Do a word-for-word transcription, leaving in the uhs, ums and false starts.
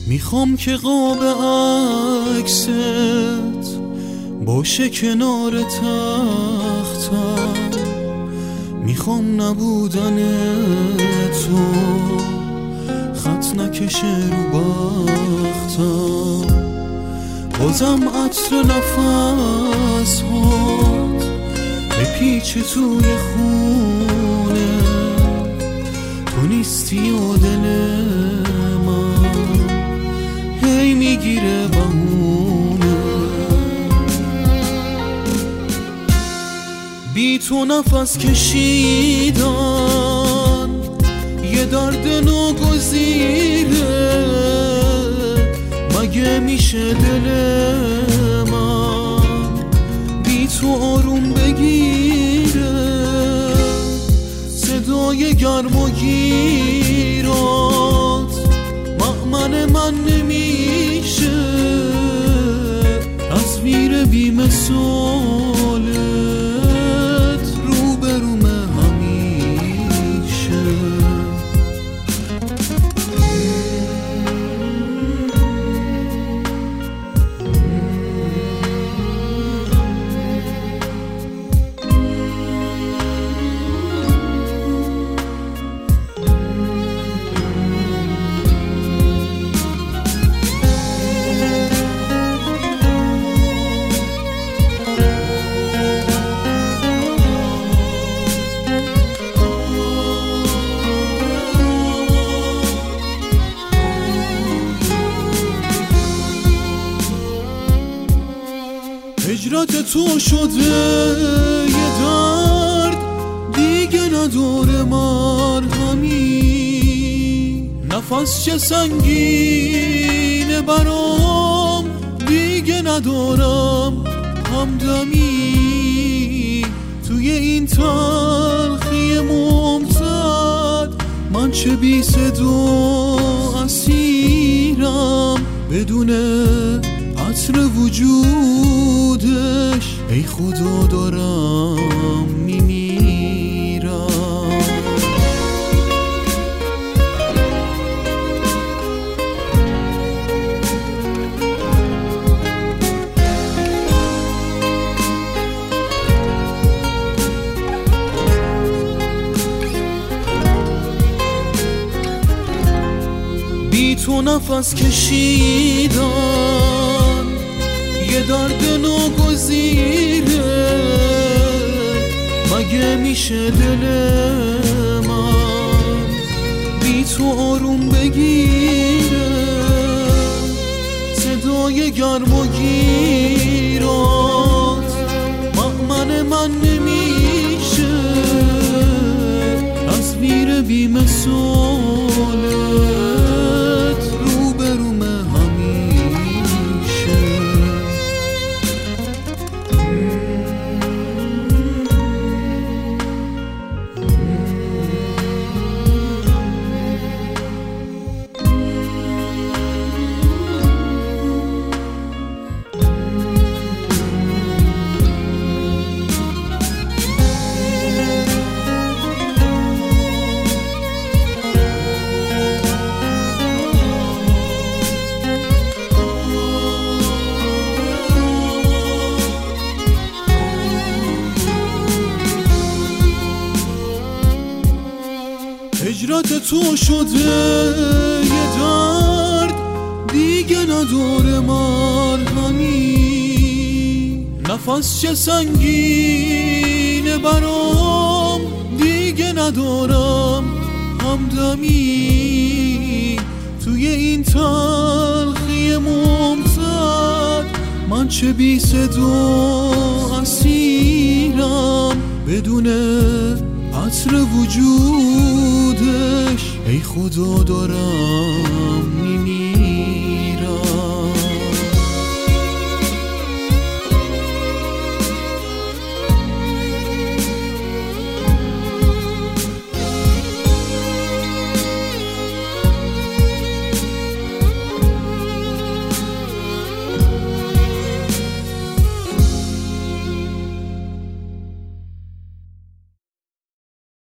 میخوام که قاب عکست باشه کنار تختم، میخوام نبودن تو خط نکشه رو بختم، بازم عطر نفس هات بپیچ توی خونه، تو نیستی و دل من هی میگیره بهونه. بی تو نفس کشیدن یه درد ناگزیره، مگه میشه دل من بی تو آروم بگیره؟ صدای گرم و گیرات مأمن من نمیشه، تصویر بی مثالت روبرومه همیشه. هجرت تو شده یه درد دیگه نداره مرهمی، نفس چه سنگینه برام دیگه ندارم همدمی، توی این تلخی ممتد من چه بی صدا اسیرم، بدون عطر وجودش ای خدا دارم میمیرم. بی تو نفس کشیدن یه درد ناگزیره، مگه میشه دل من بی تو آروم بگیره؟ صدای گرم و گیرات مأمن من نمیشه، تصویر بی مثالت روبرومه همیشه. هجرت تو شده یه درد دیگه نداره مرهمی، نفس چه سنگینه برام دیگه ندارم همدمی، توی این تلخی ممتد من چه بی صدا اسیرم، بدون عطر وجودش ای خدا دارم میمیرم.